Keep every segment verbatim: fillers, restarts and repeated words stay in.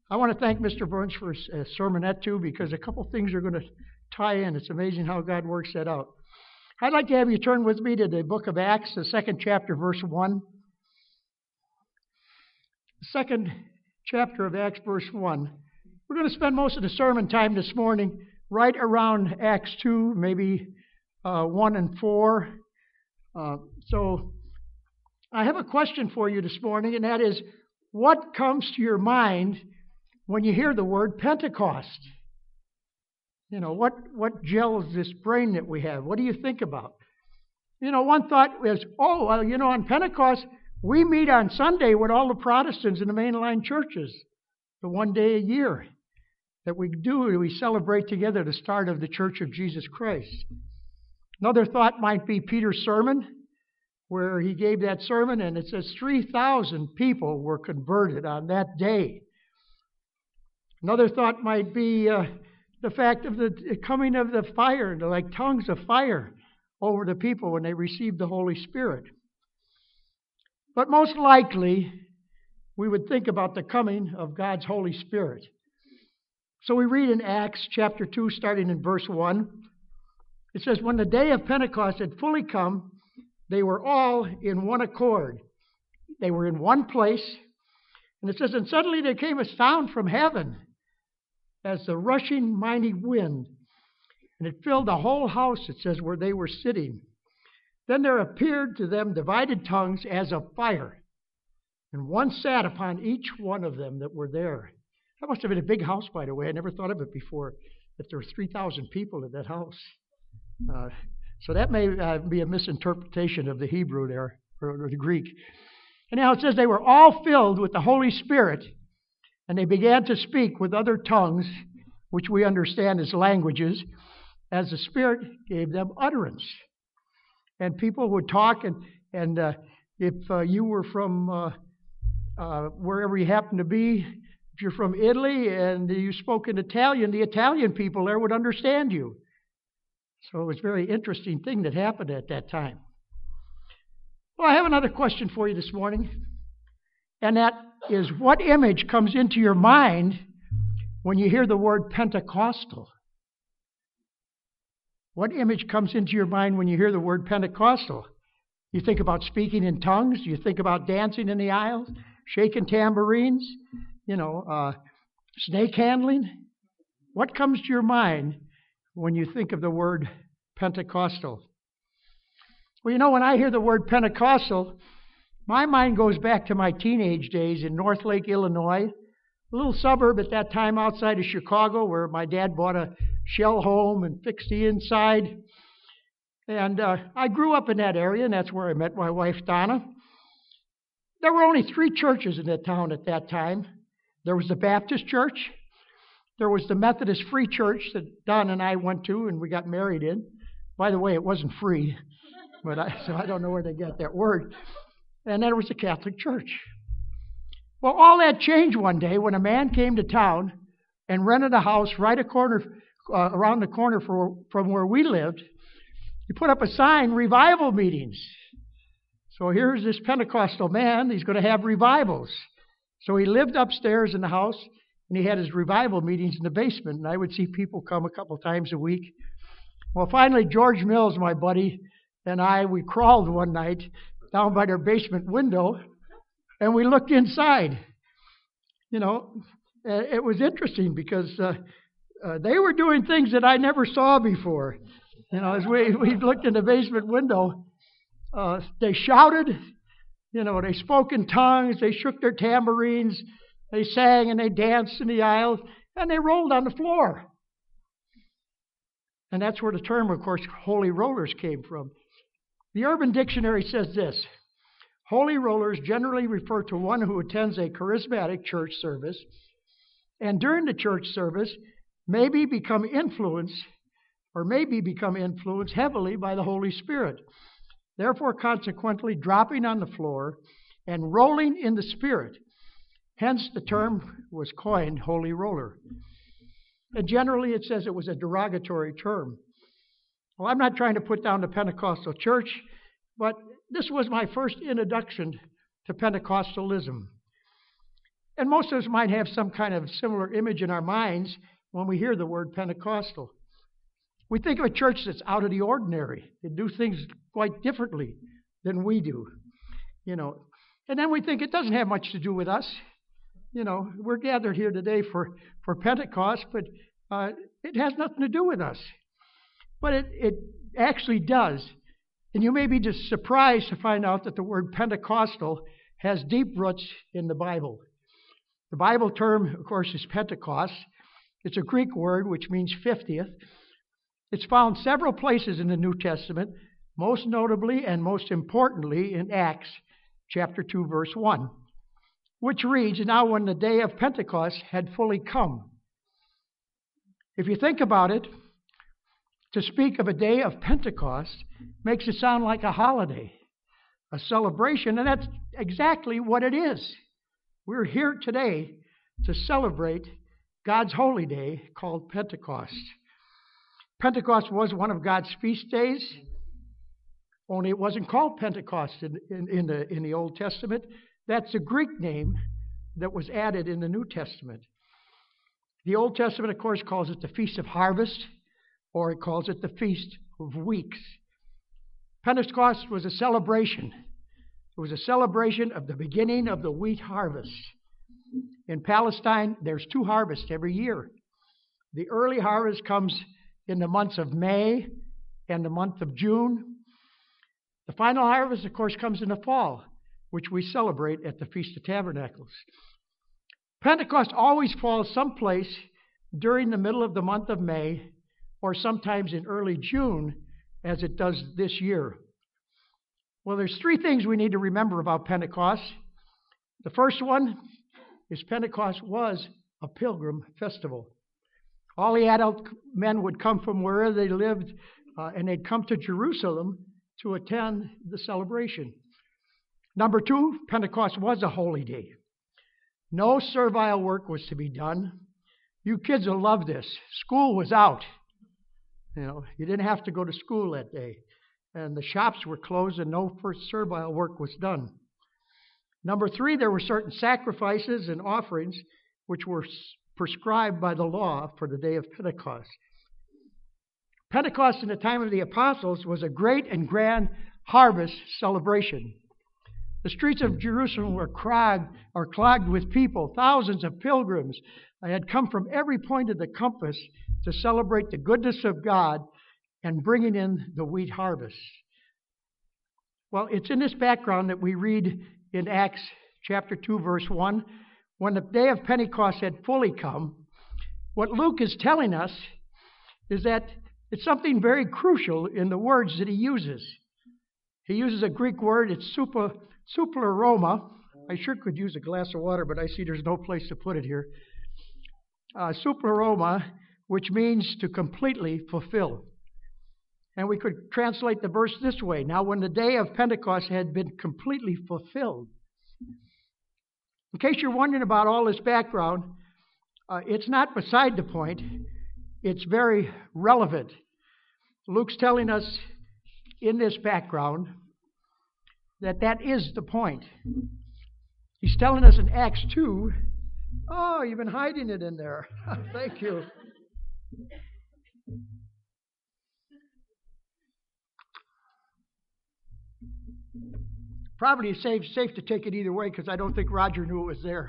I want to thank Mister Burns for his uh, sermonette too, because a couple things are going to tie in. It's amazing how God works that out. I'd like to have you turn with me to the book of Acts, the second chapter, verse one. The second chapter of Acts, verse one. We're going to spend most of the sermon time this morning right around Acts two, maybe uh, one and four. Uh, so I have a question for you this morning, and that is, what comes to your mind when you hear the word Pentecost? You know, what, what gels this brain that we have? What do you think about? You know, one thought is, oh, well, you know, on Pentecost, we meet on Sunday with all the Protestants in the mainline churches, the one day a year that we do, we celebrate together the start of the Church of Jesus Christ. Another thought might be Peter's sermon, where he gave that sermon, and it says three thousand people were converted on that day. Another thought might be uh, the fact of the coming of the fire, like tongues of fire over the people when they received the Holy Spirit. But most likely, we would think about the coming of God's Holy Spirit. So we read in Acts chapter two, starting in verse one. It says, when the day of Pentecost had fully come, they were all in one accord. They were in one place. And it says, and suddenly there came a sound from heaven as the rushing mighty wind, and it filled the whole house, it says, where they were sitting. Then there appeared to them divided tongues as of fire, and one sat upon each one of them that were there. That must have been a big house, by the way. I never thought of it before, that there were three thousand people in that house. Uh, so that may uh, be a misinterpretation of the Hebrew there, or, or the Greek. And now it says they were all filled with the Holy Spirit, and they began to speak with other tongues, which we understand as languages, as the Spirit gave them utterance. And people would talk, and, and uh, if uh, you were from uh, uh, wherever you happened to be, if you're from Italy and you spoke in Italian, the Italian people there would understand you. So it was a very interesting thing that happened at that time. Well, I have another question for you this morning, and that is, what image comes into your mind when you hear the word Pentecostal? What image comes into your mind when you hear the word Pentecostal? You think about speaking in tongues? You think about dancing in the aisles, shaking tambourines, you know, uh, snake handling? What comes to your mind when you think of the word Pentecostal? Well, you know, when I hear the word Pentecostal, my mind goes back to my teenage days in Northlake, Illinois, a little suburb at that time outside of Chicago, where my dad bought a shell home and fixed the inside. And uh, I grew up in that area, and that's where I met my wife, Donna. There were only three churches in that town at that time. There was the Baptist church. There was the Methodist Free Church that Don and I went to and we got married in. By the way, it wasn't free, but I, so I don't know where they got that word. And then there was the Catholic Church. Well, all that changed one day when a man came to town and rented a house right a corner, uh, around the corner for, from where we lived. He put up a sign, revival meetings. So here's this Pentecostal man. He's going to have revivals. So he lived upstairs in the house, and he had his revival meetings in the basement, and I would see people come a couple times a week. Well, finally, George Mills, my buddy, and I, we crawled one night down by their basement window, and we looked inside. You know, it was interesting because uh, uh, they were doing things that I never saw before. You know, as we, we looked in the basement window, uh, they shouted, you know, they spoke in tongues, they shook their tambourines, they sang and they danced in the aisles, and they rolled on the floor. And that's where the term, of course, holy rollers came from. The Urban Dictionary says this: holy rollers generally refer to one who attends a charismatic church service and during the church service maybe become influenced or maybe become influenced heavily by the Holy Spirit, therefore consequently dropping on the floor and rolling in the Spirit. Hence the term was coined holy roller. And generally it says it was a derogatory term. Well, I'm not trying to put down the Pentecostal church, but this was my first introduction to Pentecostalism. And most of us might have some kind of similar image in our minds when we hear the word Pentecostal. We think of a church that's out of the ordinary. They do things quite differently than we do, you know. And then we think it doesn't have much to do with us. You know, we're gathered here today for, for Pentecost, but uh, it has nothing to do with us. But it, it actually does. And you may be just surprised to find out that the word Pentecostal has deep roots in the Bible. The Bible term, of course, is Pentecost. It's a Greek word which means fiftieth. It's found several places in the New Testament, most notably and most importantly in Acts chapter two, verse one, which reads, "Now when the day of Pentecost had fully come." If you think about it, to speak of a day of Pentecost makes it sound like a holiday, a celebration, and that's exactly what it is. We're here today to celebrate God's holy day called Pentecost. Pentecost was one of God's feast days, only it wasn't called Pentecost in, in, in, the, in the Old Testament. That's a Greek name that was added in the New Testament. The Old Testament, of course, calls it the Feast of Harvest, or it calls it the Feast of Weeks. Pentecost was a celebration. It was a celebration of the beginning of the wheat harvest. In Palestine, there's two harvests every year. The early harvest comes in the months of May and the month of June. The final harvest, of course, comes in the fall, which we celebrate at the Feast of Tabernacles. Pentecost always falls someplace during the middle of the month of May, or sometimes in early June, as it does this year. Well, there's three things we need to remember about Pentecost. The first one is Pentecost was a pilgrim festival. All the adult men would come from wherever they lived, uh, and they'd come to Jerusalem to attend the celebration. Number two, Pentecost was a holy day. No servile work was to be done. You kids will love this. School was out. You know, you didn't have to go to school that day. And the shops were closed and no servile work was done. Number three, there were certain sacrifices and offerings which were prescribed by the law for the day of Pentecost. Pentecost in the time of the apostles was a great and grand harvest celebration. The streets of Jerusalem were clogged or clogged with people. Thousands of pilgrims had come from every point of the compass to celebrate the goodness of God and bringing in the wheat harvest. Well, it's in this background that we read in Acts chapter two, verse one, when the day of Pentecost had fully come, what Luke is telling us is that it's something very crucial in the words that he uses. He uses a Greek word, it's super, superaroma. I sure could use a glass of water, but I see there's no place to put it here. Uh, superaroma, which means to completely fulfill. And we could translate the verse this way. Now, when the day of Pentecost had been completely fulfilled. In case you're wondering about all this background, uh, it's not beside the point. It's very relevant. Luke's telling us in this background that that is the point. He's telling us in Acts two, oh, you've been hiding it in there. Thank you. Probably safe, safe to take it either way because I don't think Roger knew it was there.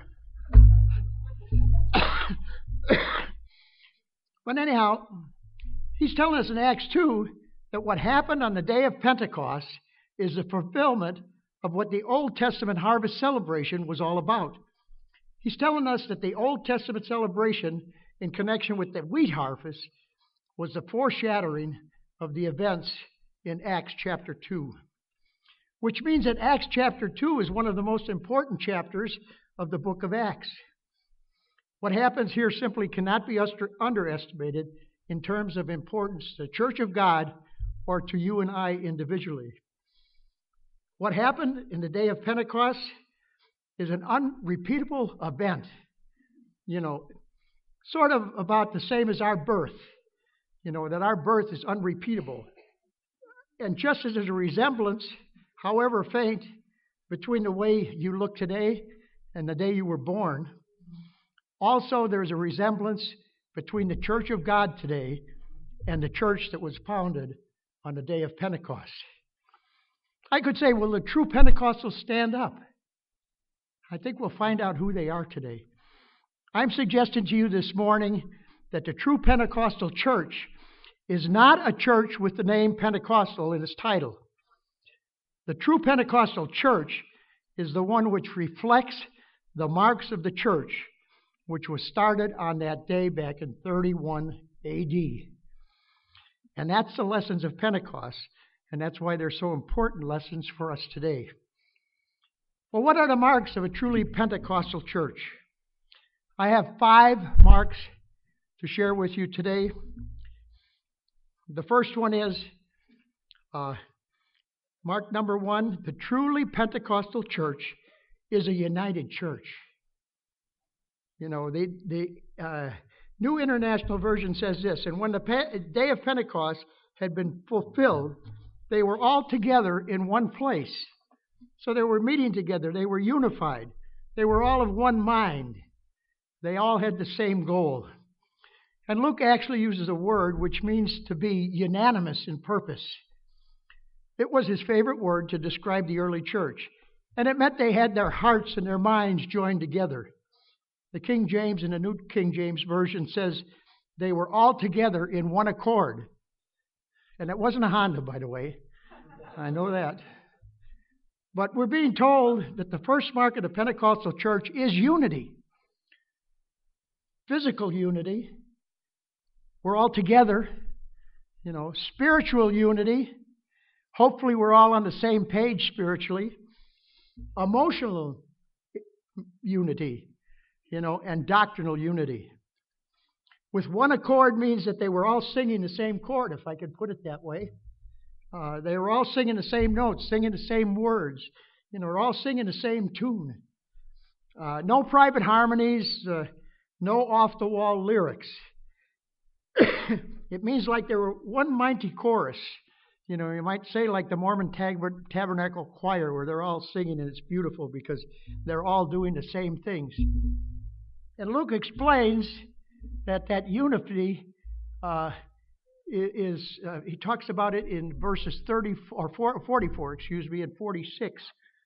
But anyhow, he's telling us in Acts two that what happened on the day of Pentecost is the fulfillment of what the Old Testament harvest celebration was all about. He's telling us that the Old Testament celebration in connection with the wheat harvest was the foreshadowing of the events in Acts chapter two. Which means that Acts chapter two is one of the most important chapters of the book of Acts. What happens here simply cannot be underestimated in terms of importance to the Church of God or to you and I individually. What happened in the day of Pentecost is an unrepeatable event. You know, sort of about the same as our birth. You know, that our birth is unrepeatable. And just as there's a resemblance, however faint, between the way you look today and the day you were born. Also, there's a resemblance between the Church of God today and the church that was founded on the day of Pentecost. I could say, will the true Pentecostals stand up? I think we'll find out who they are today. I'm suggesting to you this morning that the true Pentecostal church is not a church with the name Pentecostal in its title. The true Pentecostal church is the one which reflects the marks of the church, which was started on that day back in thirty-one A D. And that's the lessons of Pentecost, and that's why they're so important lessons for us today. Well, what are the marks of a truly Pentecostal church? I have five marks to share with you today. The first one is, uh, mark number one, the truly Pentecostal church is a united church. You know, the, the uh, New International Version says this, and when the pe- day of Pentecost had been fulfilled, they were all together in one place. So they were meeting together. They were unified. They were all of one mind. They all had the same goal. And Luke actually uses a word which means to be unanimous in purpose. It was his favorite word to describe the early church. And it meant they had their hearts and their minds joined together. The King James and the New King James Version says they were all together in one accord. And it wasn't a Honda, by the way. I know that. But we're being told that the first mark of the Pentecostal church is unity. Physical unity. We're all together. You know, spiritual unity. Hopefully we're all on the same page spiritually. Emotional unity. You know, and doctrinal unity. With one accord means that they were all singing the same chord, if I could put it that way. Uh, they were all singing the same notes, singing the same words. You know, we're all singing the same tune. Uh, no private harmonies, uh, no off-the-wall lyrics. It means like there were one mighty chorus. You know, you might say like the Mormon Tab- Tabernacle Choir, where they're all singing, and it's beautiful because they're all doing the same things. And Luke explains that that unity uh, is, uh, he talks about it in verses thirty or forty-four, excuse me, and forty-six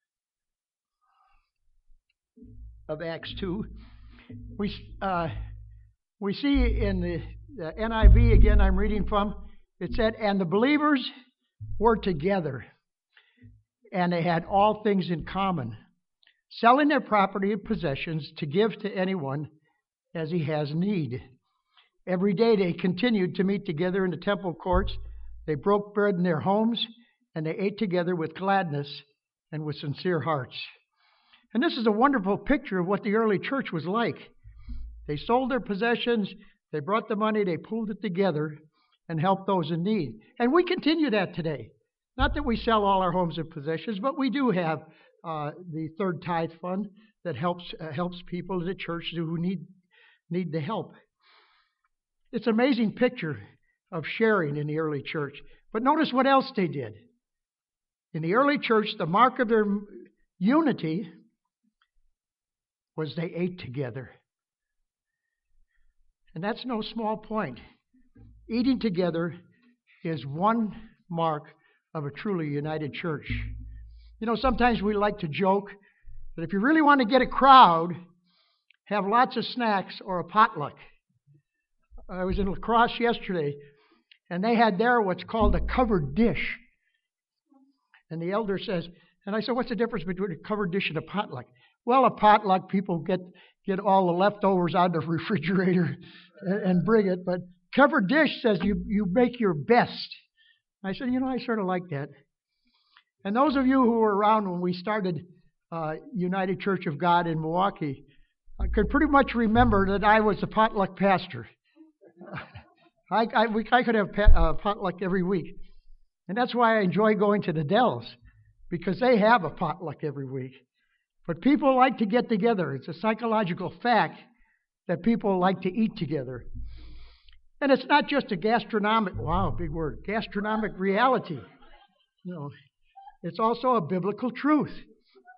of Acts two. We uh, we see in the, the N I V, again I'm reading from, it said, and the believers were together, and they had all things in common, selling their property and possessions to give to anyone as he has need. Every day they continued to meet together in the temple courts. They broke bread in their homes, and they ate together with gladness and with sincere hearts. And this is a wonderful picture of what the early church was like. They sold their possessions, they brought the money, they pooled it together, and helped those in need. And we continue that today. Not that we sell all our homes and possessions, but we do have uh, the third tithe fund that helps uh, helps people in the church who need need the help. It's an amazing picture of sharing in the early church. But notice what else they did. In the early church, the mark of their unity was they ate together. And that's no small point. Eating together is one mark of a truly united church. You know, sometimes we like to joke that if you really want to get a crowd, have lots of snacks or a potluck. I was in La Crosse yesterday, and they had there what's called a covered dish. And the elder says, and I said, what's the difference between a covered dish and a potluck? Well, a potluck, people get, get all the leftovers out of the refrigerator and, and bring it. But covered dish says you, you make your best. I said, you know, I sort of like that. And those of you who were around when we started uh, United Church of God in Milwaukee, I could pretty much remember that I was a potluck pastor. I, I, we, I could have pat, uh, potluck every week. And that's why I enjoy going to the Dells, because they have a potluck every week. But people like to get together. It's a psychological fact that people like to eat together. And it's not just a gastronomic, wow, big word, gastronomic reality. You know, it's also a biblical truth.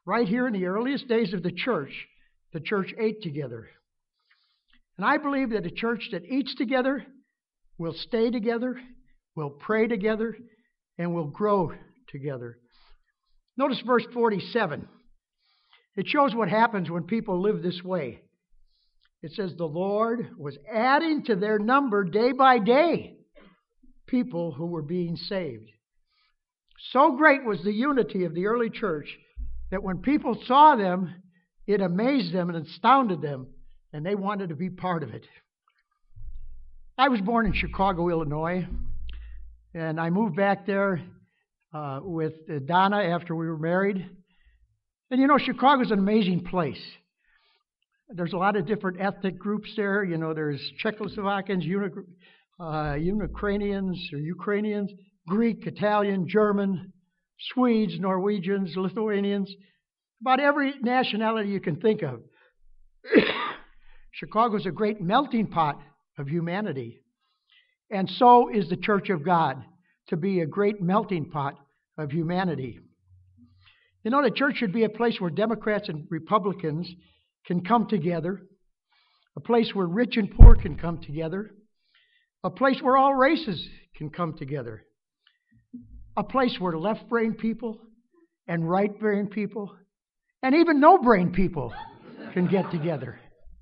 Right here in the earliest days of the church, the church ate together. And I believe that a church that eats together will stay together, will pray together, and will grow together. Notice verse forty-seven. It shows what happens when people live this way. It says, the Lord was adding to their number day by day people who were being saved. So great was the unity of the early church that when people saw them, it amazed them and astounded them, and they wanted to be part of it. I was born in Chicago, Illinois, and I moved back there uh, with Donna after we were married. And you know, Chicago's an amazing place. There's a lot of different ethnic groups there. You know, there's Czechoslovakians, Uni- uh, Ukrainians, or Ukrainians, Greek, Italian, German, Swedes, Norwegians, Lithuanians, about every nationality you can think of. Chicago's a great melting pot of humanity. And so is the Church of God, to be a great melting pot of humanity. You know, the church should be a place where Democrats and Republicans can come together, a place where rich and poor can come together, a place where all races can come together, a place where left-brain people and right-brain people and even no-brain people can get together.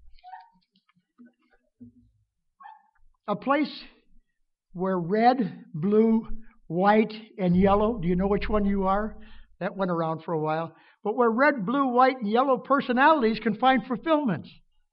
A place where red, blue, white, and yellow, do you know which one you are? That went around for a while. But where red, blue, white, and yellow personalities can find fulfillment.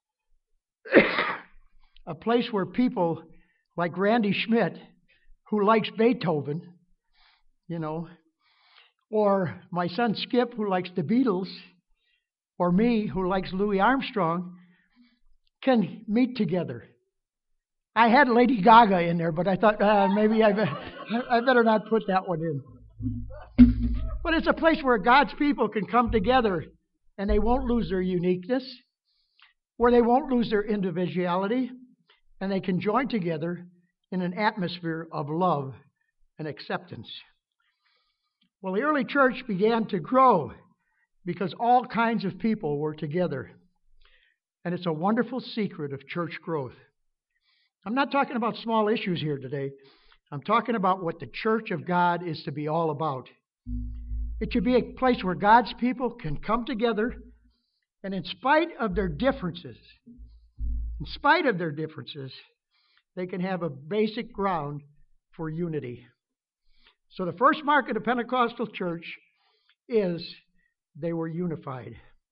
A place where people like Randy Schmidt, who likes Beethoven, you know, or my son Skip, who likes the Beatles, or me, who likes Louis Armstrong, can meet together. I had Lady Gaga in there, but I thought uh, maybe I, be- I better not put that one in. But it's a place where God's people can come together and they won't lose their uniqueness, where they won't lose their individuality, and they can join together in an atmosphere of love and acceptance. Well, the early church began to grow because all kinds of people were together. And it's a wonderful secret of church growth. I'm not talking about small issues here today. I'm talking about what the church of God is to be all about. It should be a place where God's people can come together, and in spite of their differences, in spite of their differences, they can have a basic ground for unity. So the first mark of the Pentecostal church is they were unified.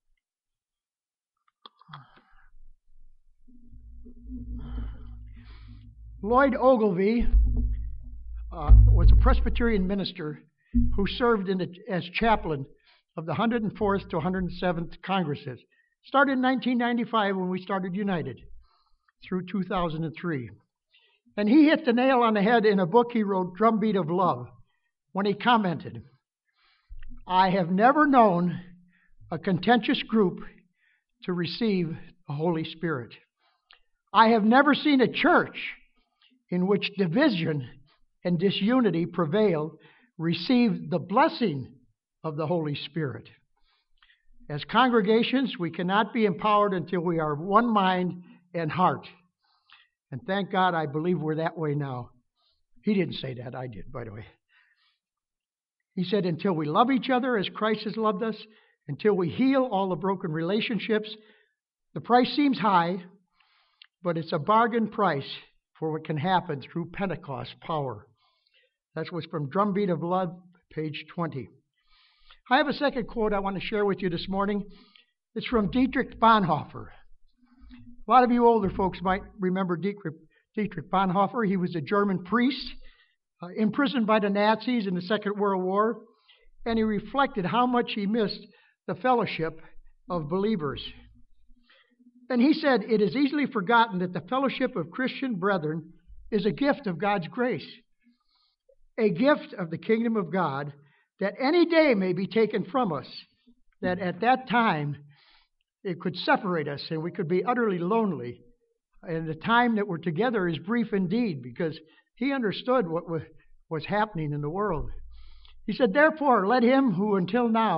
Lloyd Ogilvie uh, was a Presbyterian minister who served in the, as chaplain of the one hundred fourth to one hundred seventh Congresses. Started in nineteen ninety-five when we started United through two thousand three. And he hit the nail on the head in a book he wrote, Drumbeat of Love, when he commented, I have never known a contentious group to receive the Holy Spirit. I have never seen a church in which division and disunity prevail receive the blessing of the Holy Spirit. As congregations, we cannot be empowered until we are one mind and heart. And thank God I believe we're that way now. He didn't say that, I did, by the way. He said, until we love each other as Christ has loved us, until we heal all the broken relationships, the price seems high, but it's a bargain price for what can happen through Pentecost power. That was from Drumbeat of Love, page twenty. I have a second quote I want to share with you this morning. It's from Dietrich Bonhoeffer. A lot of you older folks might remember Dietrich, Dietrich Bonhoeffer. He was a German priest, uh, imprisoned by the Nazis in the Second World War, and he reflected how much he missed the fellowship of believers. And he said, it is easily forgotten that the fellowship of Christian brethren is a gift of God's grace, a gift of the kingdom of God that any day may be taken from us, that at that time it could separate us and we could be utterly lonely. And the time that we're together is brief indeed, because he understood what was happening in the world. He said, therefore, let him who until now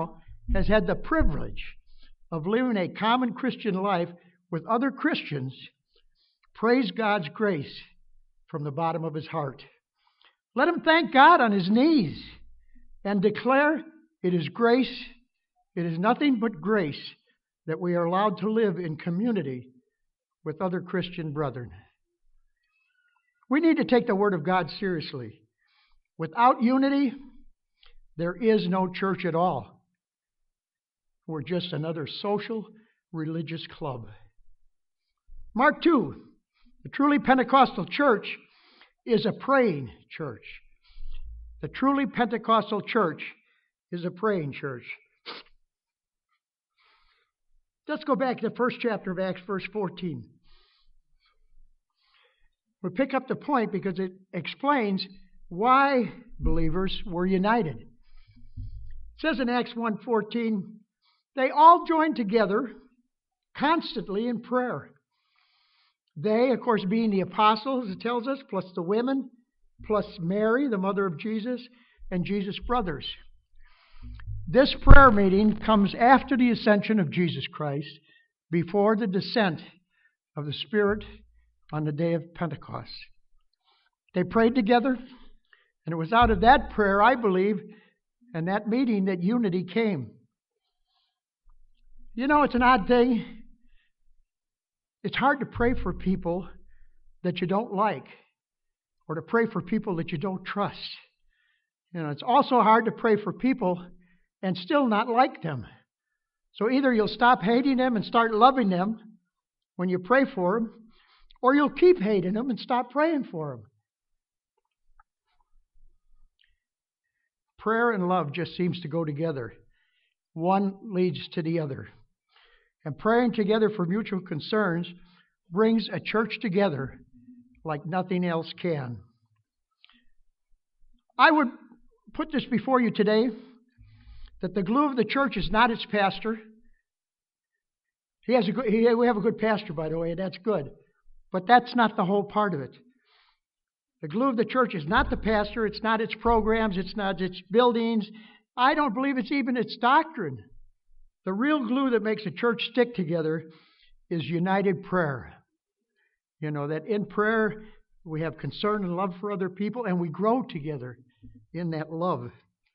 has had the privilege of living a common Christian life with other Christians praise God's grace from the bottom of his heart. Let him thank God on his knees and declare it is grace, it is nothing but grace that we are allowed to live in community with other Christian brethren. We need to take the Word of God seriously. Without unity, there is no church at all. We're just another social, religious club. Mark two, the truly Pentecostal church is a praying church. The truly Pentecostal church is a praying church. Let's go back to the first chapter of Acts, verse fourteen. We pick up the point because it explains why believers were united. It says in Acts one fourteen, they all joined together constantly in prayer. They, of course, being the apostles, it tells us, plus the women, plus Mary, the mother of Jesus, and Jesus' brothers. This prayer meeting comes after the ascension of Jesus Christ, before the descent of the Spirit on the day of Pentecost. They prayed together, and it was out of that prayer, I believe, and that meeting that unity came. You know, it's an odd thing. It's hard to pray for people that you don't like, or to pray for people that you don't trust. You know, it's also hard to pray for people and still not like them. So either you'll stop hating them and start loving them when you pray for them, or you'll keep hating them and stop praying for them. Prayer and love just seems to go together. One leads to the other. And praying together for mutual concerns brings a church together like nothing else can. I would put this before you today, that the glue of the church is not its pastor. He has a good, he, we have a good pastor, by the way, and that's good. But that's not the whole part of it. The glue of the church is not the pastor, it's not its programs, it's not its buildings. I don't believe it's even its doctrine. The real glue that makes a church stick together is united prayer. You know, that in prayer we have concern and love for other people, and we grow together in that love.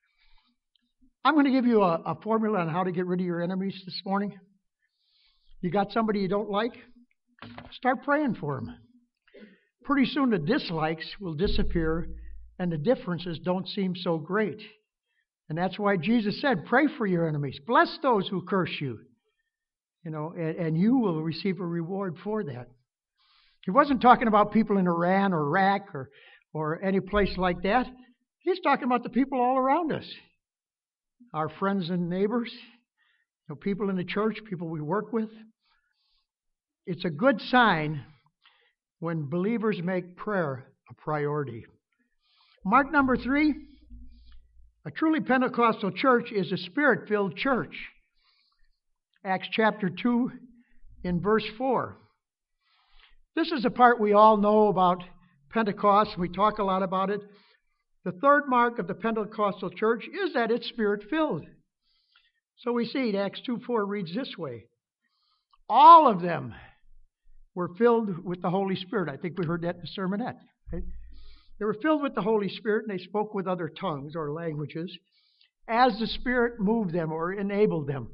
I'm going to give you a, a formula on how to get rid of your enemies this morning. You got somebody you don't like? Start praying for them. Pretty soon the dislikes will disappear and the differences don't seem so great. And that's why Jesus said, pray for your enemies. Bless those who curse you. You know, and, and you will receive a reward for that. He wasn't talking about people in Iran or Iraq or, or any place like that. He's talking about the people all around us. Our friends and neighbors, you know, people in the church, people we work with. It's a good sign when believers make prayer a priority. Mark number three, a truly Pentecostal church is a Spirit-filled church. Acts chapter two in verse four. This is a part we all know about Pentecost. We talk a lot about it. The third mark of the Pentecostal church is that it's Spirit-filled. So we see Acts two four reads this way. All of them were filled with the Holy Spirit. I think we heard that in the sermonette. Right? They were filled with the Holy Spirit and they spoke with other tongues or languages as the Spirit moved them or enabled them.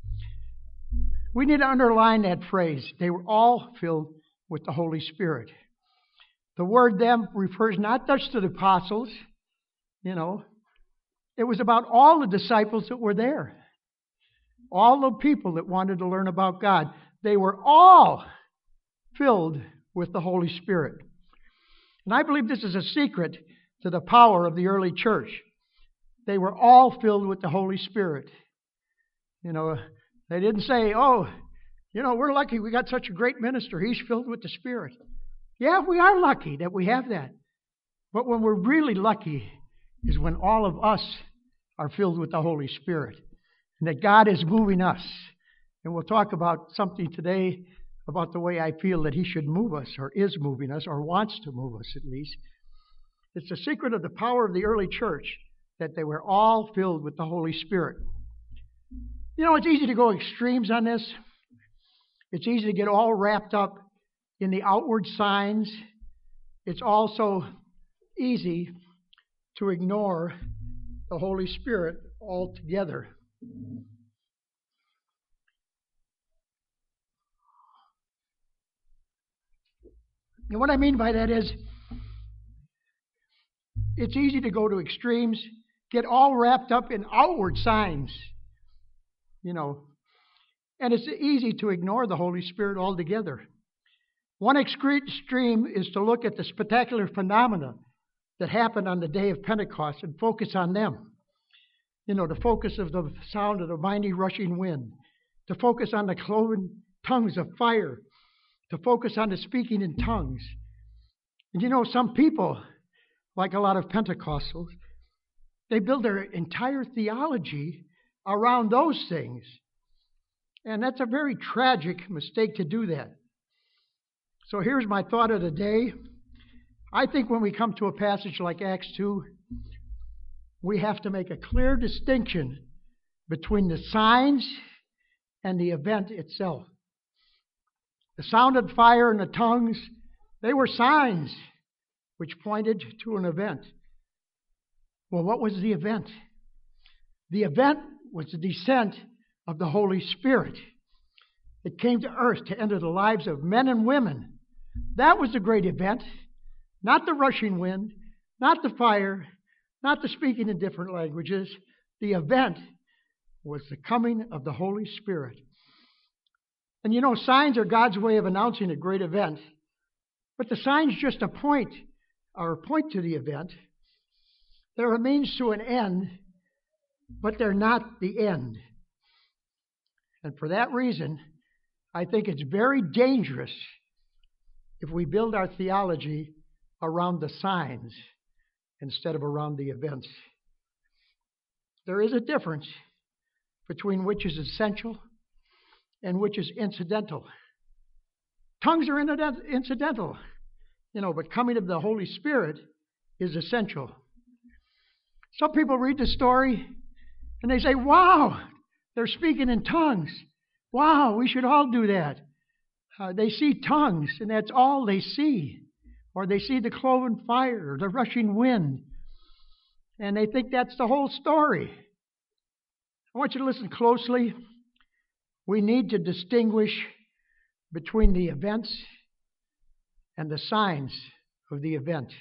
We need to underline that phrase. They were all filled with the Holy Spirit. The word them refers not just to the apostles, you know. It was about all the disciples that were there. All the people that wanted to learn about God. They were all filled with the Holy Spirit. And I believe this is a secret to the power of the early church. They were all filled with the Holy Spirit. You know, they didn't say, oh, you know, we're lucky we got such a great minister. He's filled with the Spirit. Yeah, we are lucky that we have that. But when we're really lucky is when all of us are filled with the Holy Spirit and that God is moving us. And we'll talk about something today about the way I feel that He should move us or is moving us or wants to move us at least. It's the secret of the power of the early church that they were all filled with the Holy Spirit. You know, it's easy to go extremes on this. It's easy to get all wrapped up in the outward signs. It's also easy to ignore the Holy Spirit altogether. And what I mean by that is, it's easy to go to extremes, get all wrapped up in outward signs, you know, and it's easy to ignore the Holy Spirit altogether. One extreme is to look at the spectacular phenomena that happened on the day of Pentecost and focus on them. You know, the focus of the sound of the mighty rushing wind, to focus on the cloven tongues of fire, to focus on the speaking in tongues. And you know, some people, like a lot of Pentecostals, they build their entire theology around those things. And that's a very tragic mistake to do that. So here's my thought of the day. I think when we come to a passage like Acts two, we have to make a clear distinction between the signs and the event itself. The sound of fire and the tongues, they were signs which pointed to an event. Well, what was the event? The event was the descent of the Holy Spirit. It came to earth to enter the lives of men and women. That was the great event. Not the rushing wind, not the fire, not the speaking in different languages. The event was the coming of the Holy Spirit. And you know, signs are God's way of announcing a great event. But the signs just a point, or point to the event. They're a means to an end, but they're not the end. And for that reason, I think it's very dangerous if we build our theology around the signs instead of around the events. There is a difference between which is essential and which is incidental. Tongues are incidental, you know, but coming of the Holy Spirit is essential. Some people read the story and they say, wow, they're speaking in tongues. Wow, we should all do that. Uh, they see tongues, and that's all they see. Or they see the cloven fire, or the rushing wind, and they think that's the whole story. I want you to listen closely. We need to distinguish between the events and the signs of the event.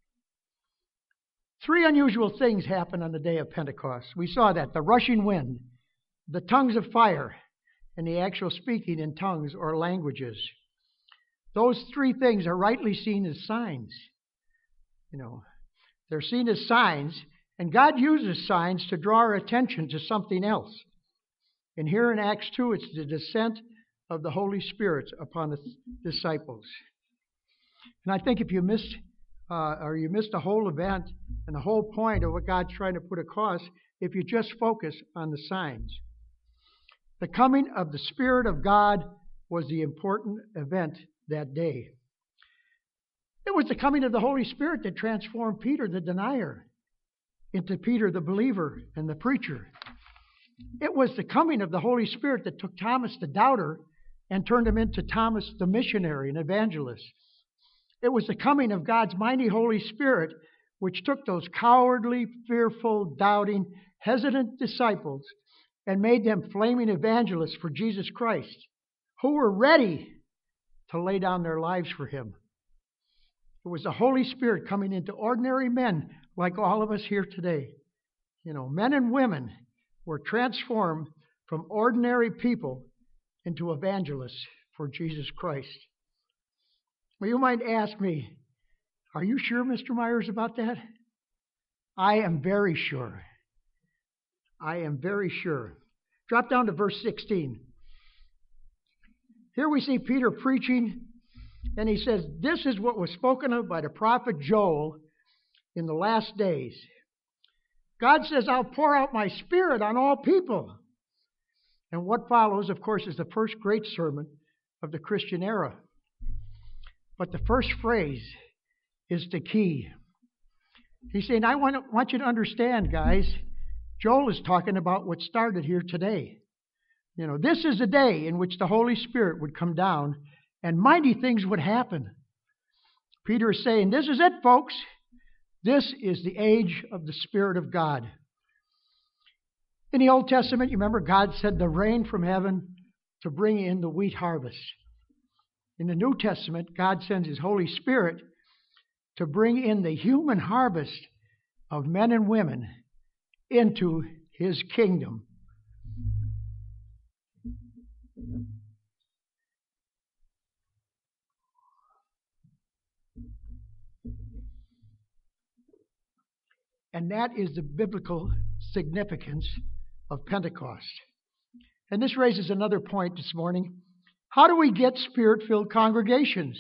Three unusual things happened on the day of Pentecost. We saw that, the rushing wind, the tongues of fire, and the actual speaking in tongues or languages. Those three things are rightly seen as signs. You know, they're seen as signs, and God uses signs to draw our attention to something else. And here in Acts two, it's the descent of the Holy Spirit upon the disciples. And I think if you missed, uh, or you missed the whole event and the whole point of what God's trying to put across, if you just focus on the signs. The coming of the Spirit of God was the important event that day. It was the coming of the Holy Spirit that transformed Peter, the denier, into Peter, the believer and the preacher. It was the coming of the Holy Spirit that took Thomas, the doubter, and turned him into Thomas, the missionary and evangelist. It was the coming of God's mighty Holy Spirit which took those cowardly, fearful, doubting, hesitant disciples and made them flaming evangelists for Jesus Christ, who were ready to lay down their lives for Him. It was the Holy Spirit coming into ordinary men like all of us here today. You know, men and women were transformed from ordinary people into evangelists for Jesus Christ. Well, you might ask me, are you sure, Mister Myers, about that? I am very sure. I am very sure. Drop down to verse sixteen. Here we see Peter preaching, and he says, this is what was spoken of by the prophet Joel in the last days. God says, I'll pour out my Spirit on all people. And what follows, of course, is the first great sermon of the Christian era. But the first phrase is the key. He's saying, I want, want you to understand, guys, Joel is talking about what started here today. You know, this is the day in which the Holy Spirit would come down and mighty things would happen. Peter is saying, this is it, folks. This is the age of the Spirit of God. In the Old Testament, you remember God sent the rain from heaven to bring in the wheat harvest. In the New Testament, God sends His Holy Spirit to bring in the human harvest of men and women into His kingdom. And that is the biblical significance of Pentecost. And this raises another point this morning. How do we get Spirit-filled congregations?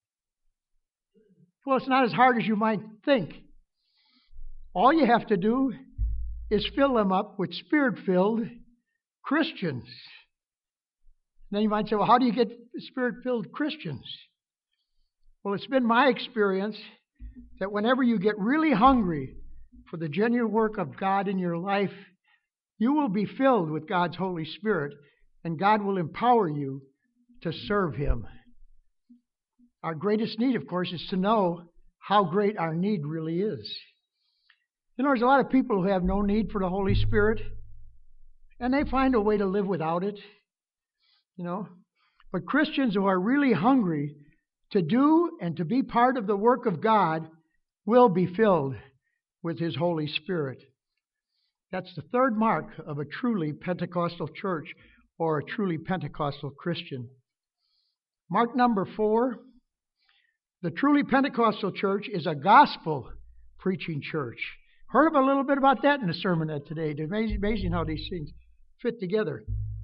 Well, it's not as hard as you might think. All you have to do is fill them up with Spirit-filled Christians. Then you might say, well, how do you get Spirit-filled Christians? Well, it's been my experience that whenever you get really hungry for the genuine work of God in your life, you will be filled with God's Holy Spirit, and God will empower you to serve Him. Our greatest need, of course, is to know how great our need really is. You know, there's a lot of people who have no need for the Holy Spirit, and they find a way to live without it. You know, but Christians who are really hungry to do and to be part of the work of God will be filled with His Holy Spirit. That's the third mark of a truly Pentecostal church or a truly Pentecostal Christian. Mark number four, the truly Pentecostal church is a gospel preaching church. Heard a little bit about that in the sermon today. It's amazing, amazing how these things fit together.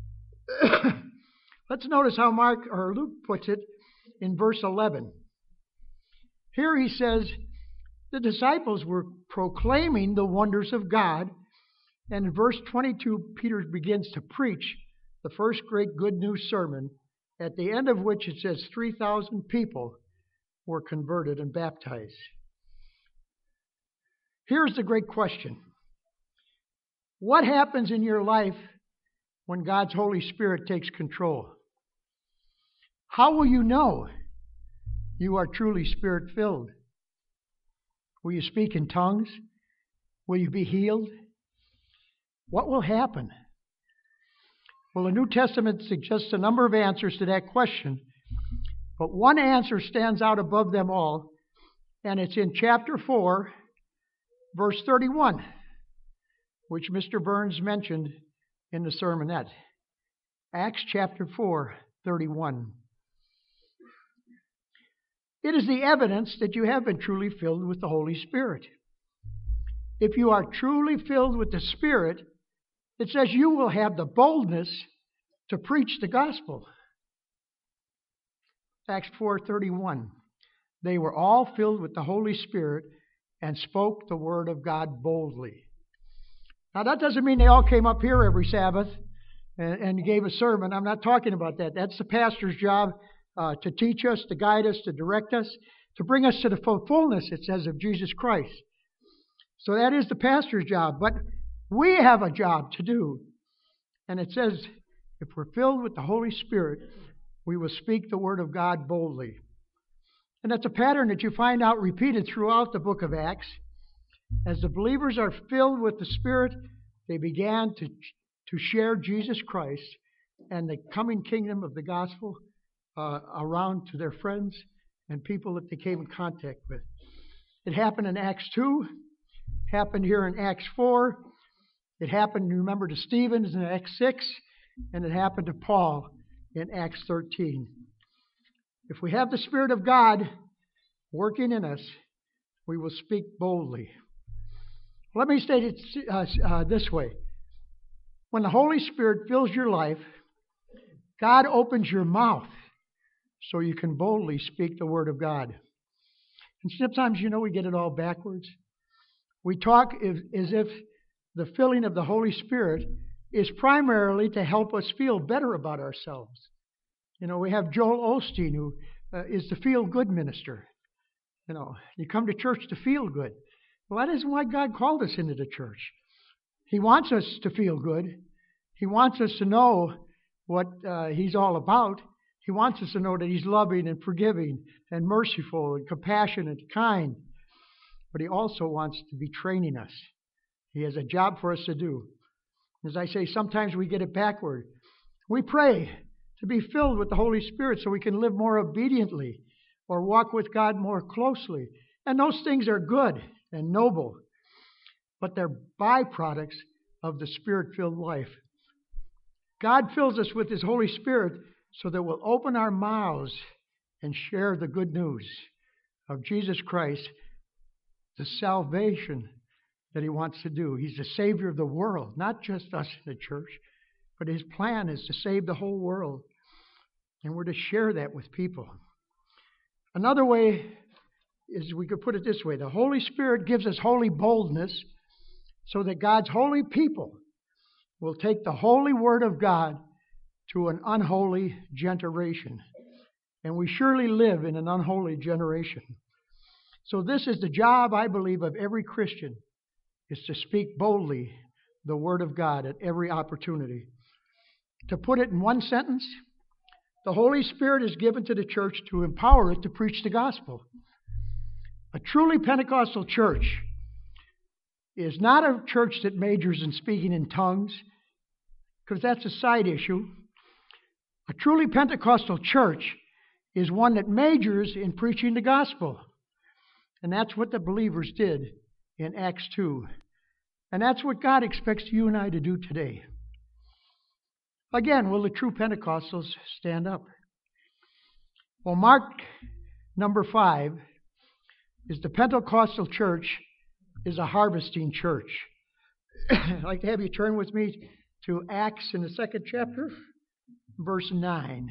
Let's notice how Mark or Luke puts it in verse eleven. Here he says, the disciples were proclaiming the wonders of God. And in verse twenty-two, Peter begins to preach the first great good news sermon, at the end of which it says three thousand people were converted and baptized. Here's the great question. What happens in your life when God's Holy Spirit takes control? How will you know you are truly Spirit-filled? Will you speak in tongues? Will you be healed? What will happen? Well, the New Testament suggests a number of answers to that question, but one answer stands out above them all, and it's in chapter four, verse thirty-one, which Mister Burns mentioned in the sermonette. Acts chapter four, thirty-one. It is the evidence that you have been truly filled with the Holy Spirit. If you are truly filled with the Spirit, it says you will have the boldness to preach the gospel. Acts four thirty-one. They were all filled with the Holy Spirit and spoke the word of God boldly. Now that doesn't mean they all came up here every Sabbath and, and gave a sermon. I'm not talking about that. That's the pastor's job. Uh, to teach us, to guide us, to direct us, to bring us to the fullness, it says, of Jesus Christ. So that is the pastor's job. But we have a job to do. And it says, if we're filled with the Holy Spirit, we will speak the word of God boldly. And that's a pattern that you find out repeated throughout the book of Acts. As the believers are filled with the Spirit, they began to, to share Jesus Christ and the coming kingdom of the gospel Uh, around to their friends and people that they came in contact with. It happened in Acts two, happened here in Acts four, it happened, remember, to Stephen in Acts six, and it happened to Paul in Acts thirteen. If we have the Spirit of God working in us, we will speak boldly. Let me state it uh, uh, this way. When the Holy Spirit fills your life, God opens your mouth so you can boldly speak the word of God. And sometimes, you know, we get it all backwards. We talk as if the filling of the Holy Spirit is primarily to help us feel better about ourselves. You know, we have Joel Osteen, who uh, is the feel-good minister. You know, you come to church to feel good. Well, that isn't why God called us into the church. He wants us to feel good. He wants us to know what uh, He's all about. He wants us to know that He's loving and forgiving and merciful and compassionate, kind. But He also wants to be training us. He has a job for us to do. As I say, sometimes we get it backward. We pray to be filled with the Holy Spirit so we can live more obediently or walk with God more closely. And those things are good and noble, but they're byproducts of the Spirit-filled life. God fills us with His Holy Spirit so that we'll open our mouths and share the good news of Jesus Christ, the salvation that He wants to do. He's the Savior of the world, not just us in the church, but His plan is to save the whole world. And we're to share that with people. Another way is, we could put it this way, the Holy Spirit gives us holy boldness so that God's holy people will take the holy Word of God to an unholy generation. And we surely live in an unholy generation. So this is the job, I believe, of every Christian, is to speak boldly the Word of God at every opportunity. To put it in one sentence, the Holy Spirit is given to the church to empower it to preach the gospel. A truly Pentecostal church is not a church that majors in speaking in tongues, because that's a side issue. A truly Pentecostal church is one that majors in preaching the gospel. And that's what the believers did in Acts two. And that's what God expects you and I to do today. Again, will the true Pentecostals stand up? Well, mark number five is the Pentecostal church is a harvesting church. I'd like to have you turn with me to Acts in the second chapter, verse nine.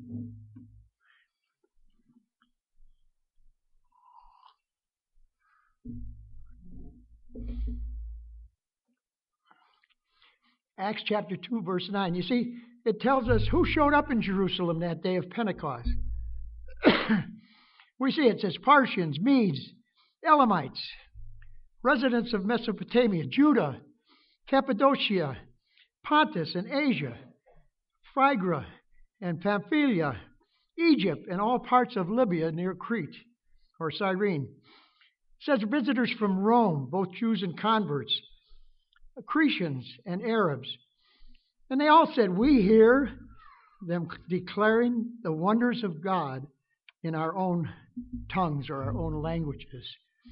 Acts chapter two, verse nine. You see, it tells us who showed up in Jerusalem that day of Pentecost. We see it says Parthians, Medes, Elamites, residents of Mesopotamia, Judah, Cappadocia, Pontus and Asia, Phrygia and Pamphylia, Egypt, and all parts of Libya near Crete or Cyrene. It says visitors from Rome, both Jews and converts, Cretians and Arabs. And they all said, we hear them declaring the wonders of God in our own tongues or our own languages.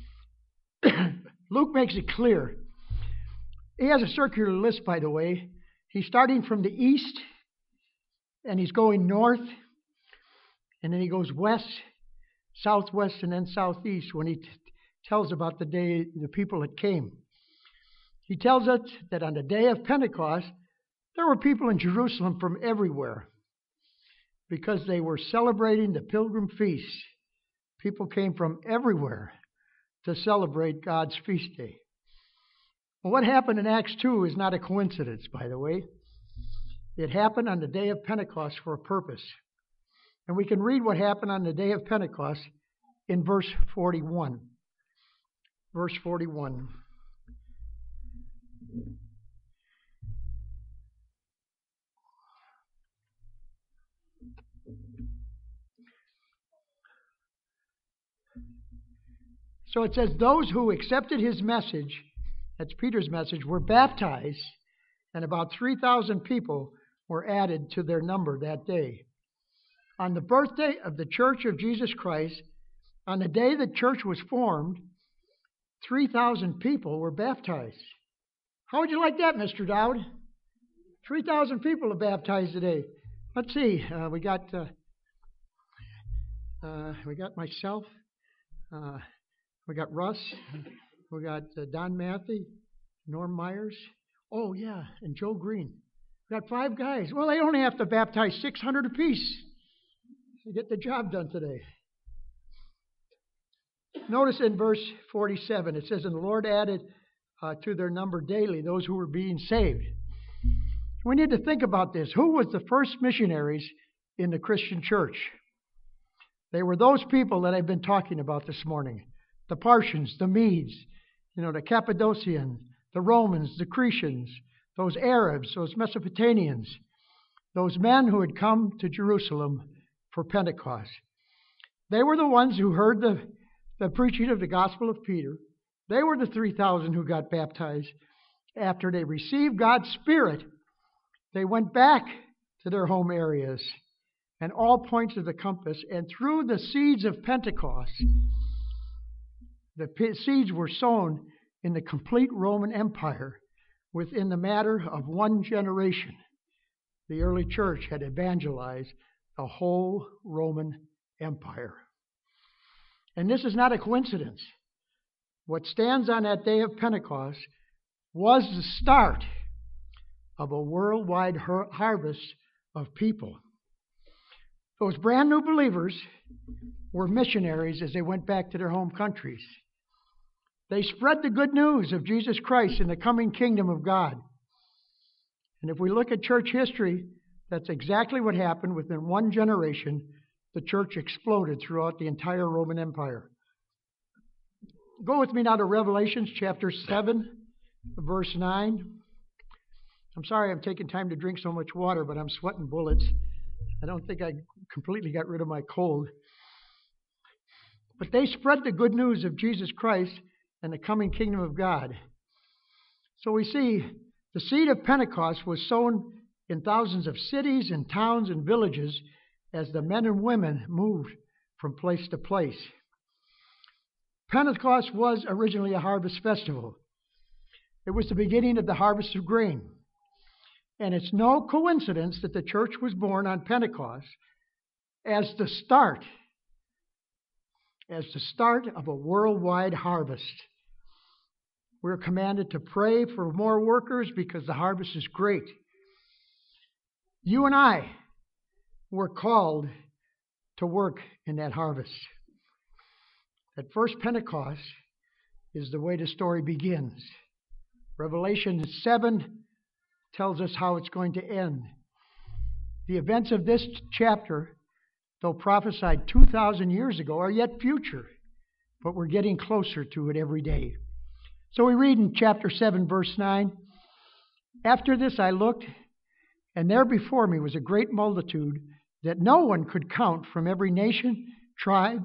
Luke makes it clear. He has a circular list, by the way. He's starting from the east, and he's going north, and then he goes west, southwest, and then southeast when he t- tells about the day, the people that came. He tells us that on the day of Pentecost, there were people in Jerusalem from everywhere because they were celebrating the Pilgrim Feast. People came from everywhere to celebrate God's feast day. Well, what happened in Acts two is not a coincidence, by the way. It happened on the day of Pentecost for a purpose. And we can read what happened on the day of Pentecost in verse forty-one. Verse forty-one. So it says, those who accepted his message, that's Peter's message, were baptized, and about three thousand people were added to their number that day. On the birthday of the Church of Jesus Christ, on the day the church was formed, three thousand people were baptized. How would you like that, Mister Dowd? three thousand people are baptized today. Let's see, uh, we got uh, uh, we got myself, uh, we got Russ, we got uh, Don Matthew, Norm Myers, oh yeah, and Joe Green. We got five guys. Well, they only have to baptize six hundred apiece to get the job done today. Notice in verse forty-seven, it says, and the Lord added uh, to their number daily those who were being saved. We need to think about this. Who was the first missionaries in the Christian church? They were those people that I've been talking about this morning. The Parthians, the Medes, you know, the Cappadocians, the Romans, the Cretians, those Arabs, those Mesopotamians, those men who had come to Jerusalem for Pentecost. They were the ones who heard the, the preaching of the gospel of Peter. They were the three thousand who got baptized. After they received God's Spirit, they went back to their home areas and all points of the compass, and through the seeds of Pentecost, the seeds were sown in the complete Roman Empire within the matter of one generation. The early church had evangelized the whole Roman Empire. And this is not a coincidence. What stands on that day of Pentecost was the start of a worldwide har- harvest of people. Those brand new believers were missionaries as they went back to their home countries. They spread the good news of Jesus Christ and the coming kingdom of God. And if we look at church history, that's exactly what happened. Within one generation, the church exploded throughout the entire Roman Empire. Go with me now to Revelation chapter seven, verse nine. I'm sorry I'm taking time to drink so much water, but I'm sweating bullets. I don't think I completely got rid of my cold. But they spread the good news of Jesus Christ and the coming kingdom of God. So we see the seed of Pentecost was sown in thousands of cities and towns and villages as the men and women moved from place to place. Pentecost was originally a harvest festival. It was the beginning of the harvest of grain. And it's no coincidence that the church was born on Pentecost as the start, as the start of a worldwide harvest. We're commanded to pray for more workers because the harvest is great. You and I were called to work in that harvest. That first Pentecost is the way the story begins. Revelation seven tells us how it's going to end. The events of this chapter, though prophesied two thousand years ago, are yet future, but we're getting closer to it every day. So we read in chapter seven, verse nine, "After this I looked, and there before me was a great multitude that no one could count, from every nation, tribe,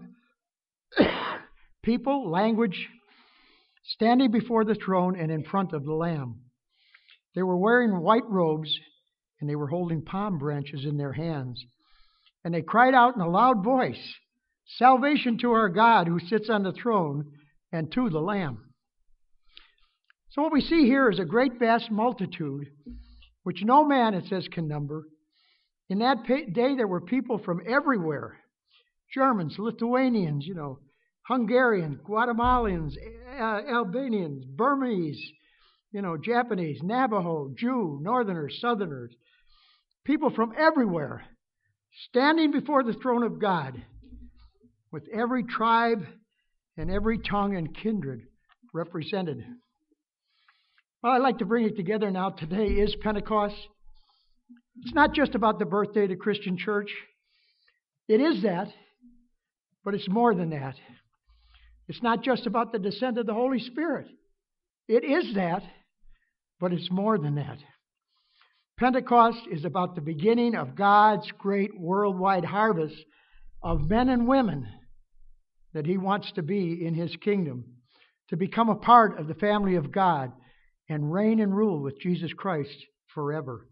people, language, standing before the throne and in front of the Lamb. They were wearing white robes, and they were holding palm branches in their hands. And they cried out in a loud voice, 'Salvation to our God who sits on the throne and to the Lamb.'" So what we see here is a great vast multitude, which no man, it says, can number. In that day there were people from everywhere. Germans, Lithuanians, you know, Hungarians, Guatemalans, Albanians, Burmese, you know, Japanese, Navajo, Jew, Northerners, Southerners. People from everywhere standing before the throne of God with every tribe and every tongue and kindred represented. Well, I'd like to bring it together now. Today is Pentecost. It's not just about the birthday of the Christian church. It is that, but it's more than that. It's not just about the descent of the Holy Spirit. It is that, but it's more than that. Pentecost is about the beginning of God's great worldwide harvest of men and women that He wants to be in His kingdom, to become a part of the family of God and reign and rule with Jesus Christ forever.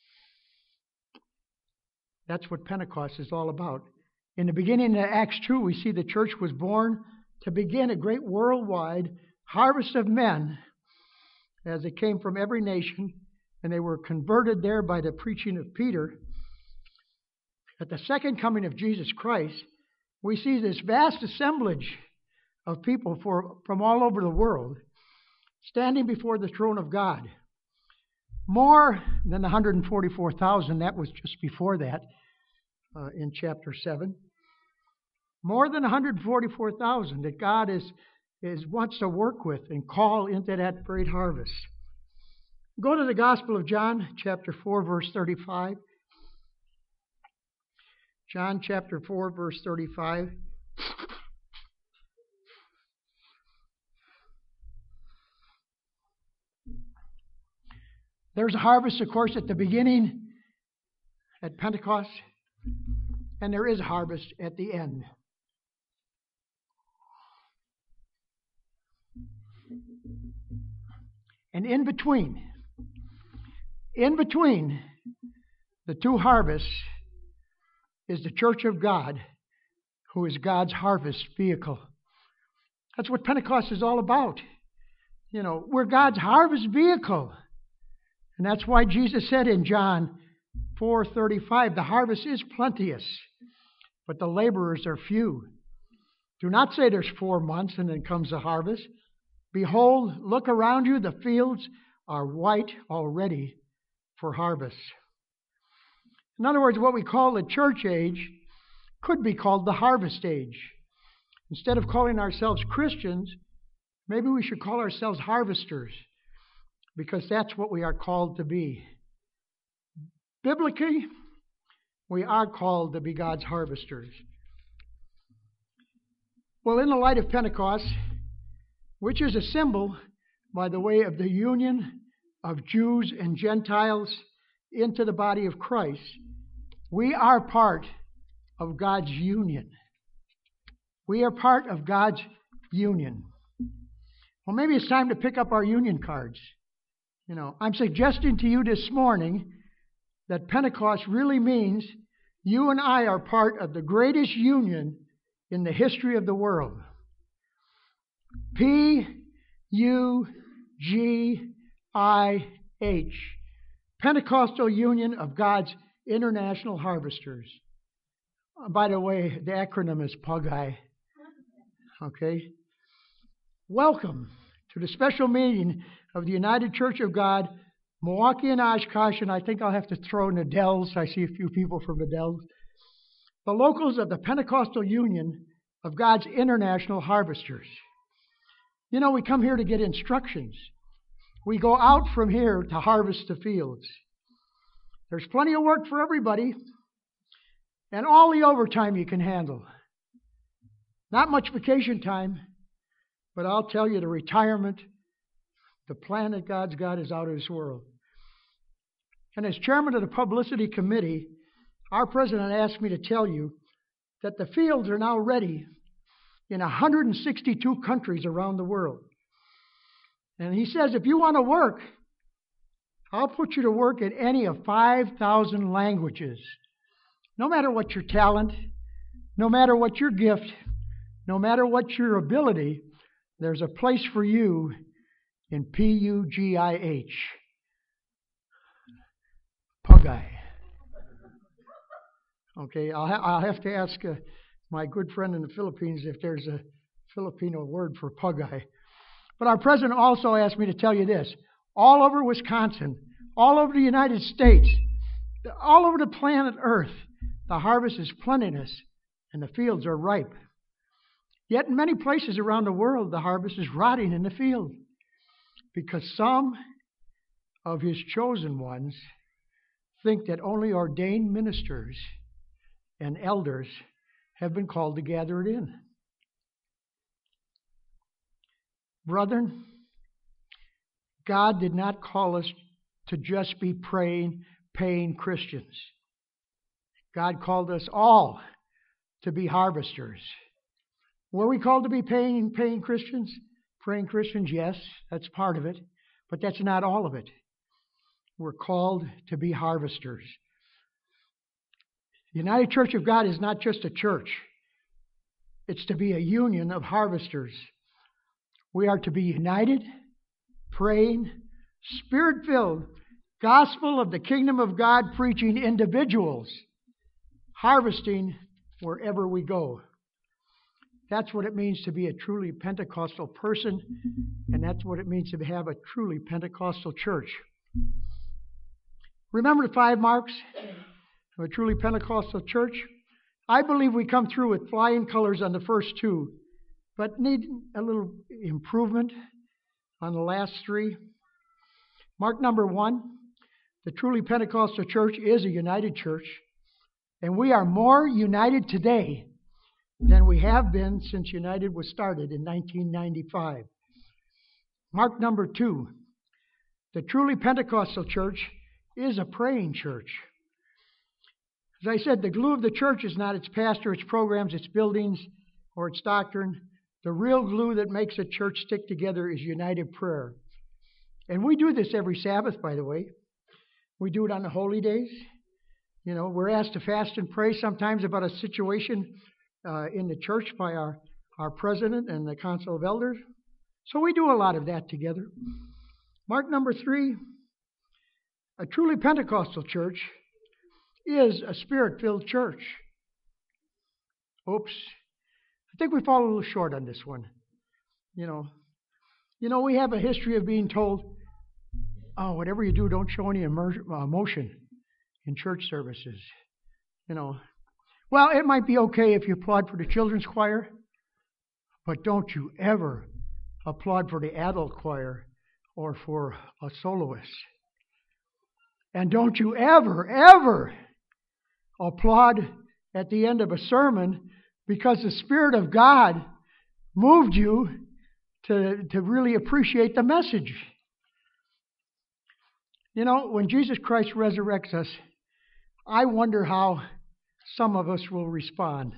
That's what Pentecost is all about. In the beginning of Acts two, we see the church was born to begin a great worldwide harvest of men as they came from every nation, and they were converted there by the preaching of Peter. At the second coming of Jesus Christ, we see this vast assemblage of people for, from all over the world standing before the throne of God. More than the one hundred forty-four thousand, that was just before that uh, in chapter seven. More than one hundred forty-four thousand that God is, is wants to work with and call into that great harvest. Go to the Gospel of John, chapter four, verse thirty-five. John chapter four, verse thirty-five. There's a harvest, of course, at the beginning at Pentecost, and there is harvest at the end. And in between, in between the two harvests is the church of God, who is God's harvest vehicle. That's what Pentecost is all about. You know, we're God's harvest vehicle. And that's why Jesus said in John four thirty-five, the harvest is plenteous, but the laborers are few. Do not say there's four months and then comes the harvest. Behold, look around you, the fields are white already for harvest. In other words, what we call the church age could be called the harvest age. Instead of calling ourselves Christians, maybe we should call ourselves harvesters, because that's what we are called to be. Biblically, we are called to be God's harvesters. Well, in the light of Pentecost, which is a symbol, by the way, of the union of Jews and Gentiles into the body of Christ, we are part of God's union. We are part of God's union. Well, maybe it's time to pick up our union cards. You know, I'm suggesting to you this morning that Pentecost really means you and I are part of the greatest union in the history of the world. P U G I H. Pentecostal Union of God's International Harvesters. By the way, the acronym is P U G I. Okay? Welcome to the special meeting of the United Church of God, Milwaukee and Oshkosh, and I think I'll have to throw in the Dells. I see a few people from the Dells. The locals of the Pentecostal Union of God's International Harvesters. You know, we come here to get instructions. We go out from here to harvest the fields. There's plenty of work for everybody, and all the overtime you can handle. Not much vacation time, but I'll tell you, the retirement, the plan that God's got is out of this world. And as chairman of the publicity committee, our president asked me to tell you that the fields are now ready in one hundred sixty-two countries around the world. And he says, if you want to work, I'll put you to work in any of five thousand languages. No matter what your talent, no matter what your gift, no matter what your ability, there's a place for you in P U G I H. P U G I. Okay, I'll, ha- I'll have to ask uh, my good friend in the Philippines if there's a Filipino word for P U G I. But our president also asked me to tell you this. All over Wisconsin, all over the United States, all over the planet Earth, the harvest is plenteous and the fields are ripe. Yet in many places around the world, the harvest is rotting in the field because some of his chosen ones think that only ordained ministers and elders have been called to gather it in. Brethren, God did not call us to just be praying, paying Christians. God called us all to be harvesters. Were we called to be paying, paying Christians? Praying Christians, yes, that's part of it, but that's not all of it. We're called to be harvesters. The United Church of God is not just a church. It's to be a union of harvesters. We are to be united, praying, Spirit-filled, gospel of the kingdom of God preaching individuals, harvesting wherever we go. That's what it means to be a truly Pentecostal person, and that's what it means to have a truly Pentecostal church. Remember the five marks of a truly Pentecostal church? I believe we come through with flying colors on the first two, but need a little improvement on the last three. Mark number one, the truly Pentecostal church is a united church, and we are more united today than we have been since United was started in nineteen ninety-five. Mark number two, the truly Pentecostal church is a praying church. As I said, the glue of the church is not its pastor, its programs, its buildings, or its doctrine. The real glue that makes a church stick together is united prayer. And we do this every Sabbath, by the way. We do it on the holy days. You know, we're asked to fast and pray sometimes about a situation uh, in the church by our, our president and the council of elders. So we do a lot of that together. Mark number three, a truly Pentecostal church is a Spirit-filled church. Oops. I think we fall a little short on this one. You know, you know, we have a history of being told, oh, whatever you do, don't show any emotion in church services. You know, well, it might be okay if you applaud for the children's choir, but don't you ever applaud for the adult choir or for a soloist. And don't you ever, ever applaud at the end of a sermon because the Spirit of God moved you to, to really appreciate the message. You know, when Jesus Christ resurrects us, I wonder how some of us will respond.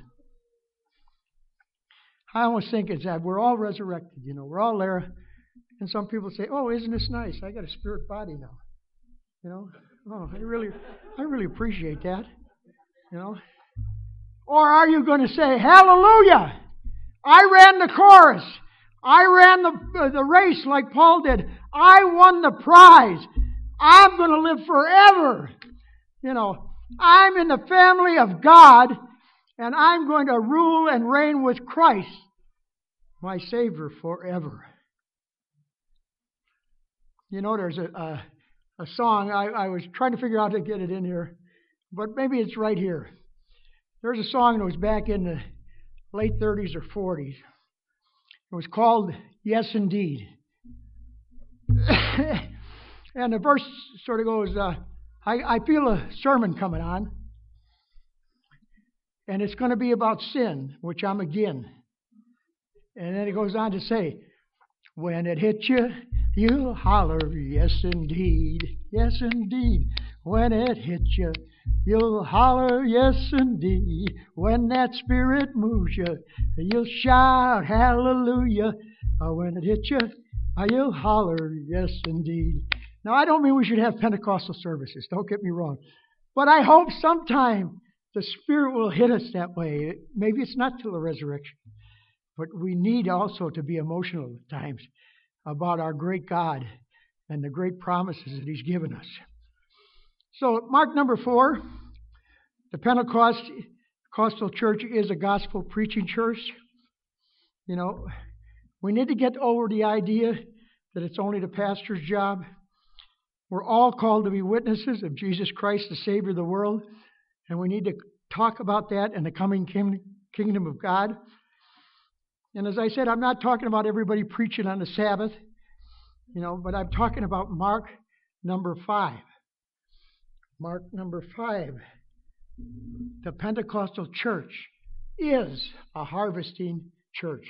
I always think it's that we're all resurrected, you know, we're all there. And some people say, oh, isn't this nice? I got a spirit body now. You know, oh, I really, I really appreciate that. You know, or are you going to say, hallelujah, I ran the chorus. I ran the, uh, the race like Paul did. I won the prize. I'm going to live forever. You know, I'm in the family of God, and I'm going to rule and reign with Christ, my Savior, forever. You know, there's a, a, a song, I, I was trying to figure out how to get it in here, but maybe it's right here. There's a song that was back in the late thirties or forties. It was called Yes Indeed. And the verse sort of goes, uh, I, I feel a sermon coming on, and it's going to be about sin, which I'm again. And then it goes on to say, when it hits you, you'll holler, yes indeed, yes indeed. When it hits you, you'll holler, yes indeed. When that Spirit moves you, you'll shout, hallelujah. Uh, when it hits you, uh, you'll holler, yes indeed. Now, I don't mean we should have Pentecostal services, don't get me wrong. But I hope sometime the Spirit will hit us that way. Maybe it's not till the resurrection. But we need also to be emotional at times about our great God and the great promises that He's given us. So, mark number four, the Pentecostal church is a gospel preaching church. You know, we need to get over the idea that it's only the pastor's job. We're all called to be witnesses of Jesus Christ, the Savior of the world, and we need to talk about that in the coming kingdom of God. And as I said, I'm not talking about everybody preaching on the Sabbath, you know, but I'm talking about Mark number five. Mark number five. The Pentecostal church is a harvesting church.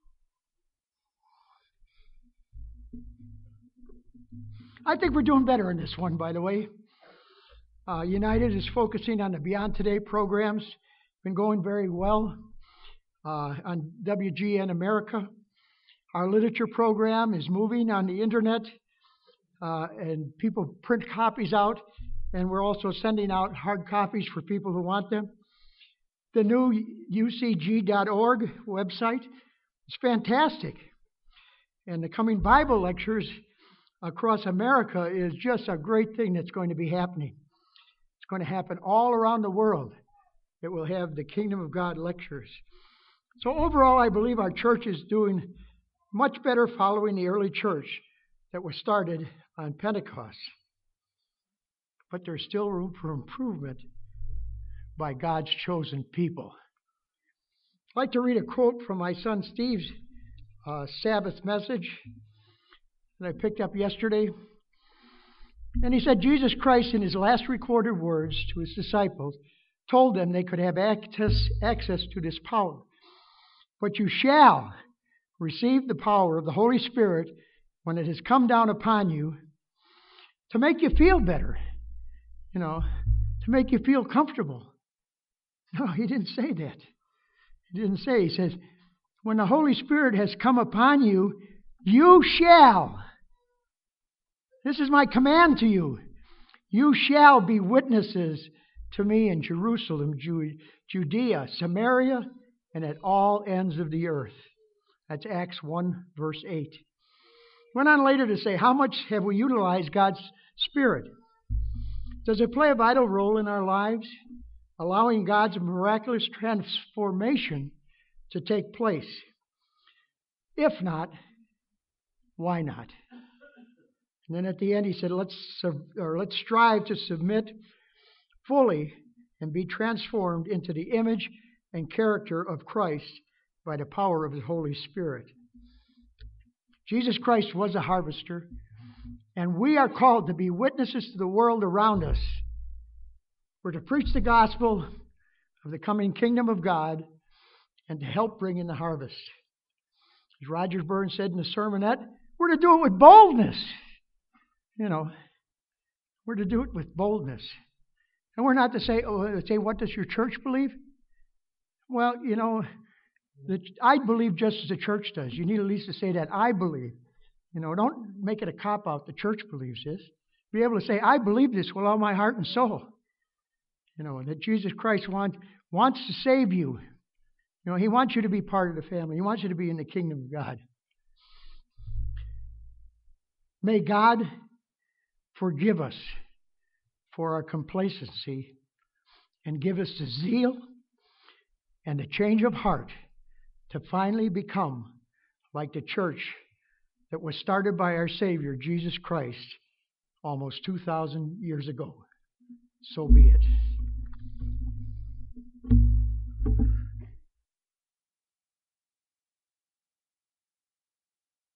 I think we're doing better in this one, by the way. Uh, United is focusing on the Beyond Today programs. Been going very well uh, on W G N America. Our literature program is moving on the internet, uh, and people print copies out, and we're also sending out hard copies for people who want them. The new U C G dot org website is fantastic. And the coming Bible lectures across America is just a great thing that's going to be happening. It's going to happen all around the world. It will have the Kingdom of God lectures. So overall, I believe our church is doing much better following the early church that was started on Pentecost. But there's still room for improvement by God's chosen people. I'd like to read a quote from my son Steve's uh, Sabbath message that I picked up yesterday. And he said, Jesus Christ, in his last recorded words to his disciples, told them they could have access, access to this power. But you shall receive the power of the Holy Spirit when it has come down upon you to make you feel better, you know, to make you feel comfortable, No, he didn't say that. He didn't say. He says, when the Holy Spirit has come upon you, you shall. This is my command to you. You shall be witnesses to me in Jerusalem, Judea, Samaria, and at all ends of the earth. That's Acts one, verse eight. Went on later to say, how much have we utilized God's Spirit? Does it play a vital role in our lives, allowing God's miraculous transformation to take place? If not, why not? And then at the end he said, let's, or let's strive to submit fully and be transformed into the image and character of Christ by the power of His Holy Spirit. Jesus Christ was a harvester, and we are called to be witnesses to the world around us. We're to preach the gospel of the coming kingdom of God and to help bring in the harvest. As Roger Burns said in the sermonette, we're to do it with boldness. You know, we're to do it with boldness. And we're not to say, oh, say, what does your church believe? Well, you know, the, I believe just as the church does. You need at least to say that I believe. You know, don't make it a cop-out. The church believes this. Be able to say, I believe this with all my heart and soul. You know, that Jesus Christ want, wants to save you. You know, He wants you to be part of the family. He wants you to be in the kingdom of God. May God forgive us for our complacency and give us the zeal and the change of heart to finally become like the church that was started by our Savior, Jesus Christ, almost two thousand years ago. So be it.